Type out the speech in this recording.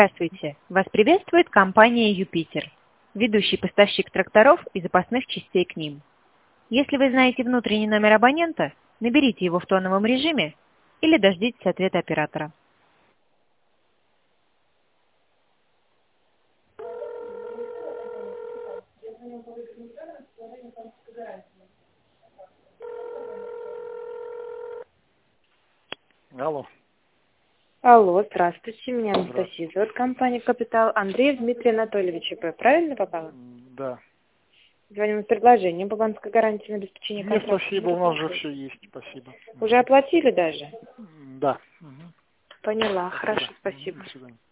Здравствуйте! Вас приветствует компания «Юпитер», ведущий поставщик тракторов и запасных частей к ним. Если вы знаете внутренний номер абонента, наберите его в тоновом режиме или дождитесь ответа оператора. Алло. Алло, здравствуйте, меня Анастасия Здравствуйте. зовут, компания «Капитал». Андреев Дмитрий Анатольевич, правильно попала? Да. Звоним с предложением по банковской гарантии на обеспечение Нет, контракта. спасибо, у нас же все есть, спасибо. Уже оплатили даже? Да. Мгм. Поняла, Спасибо. хорошо, спасибо. До свидания.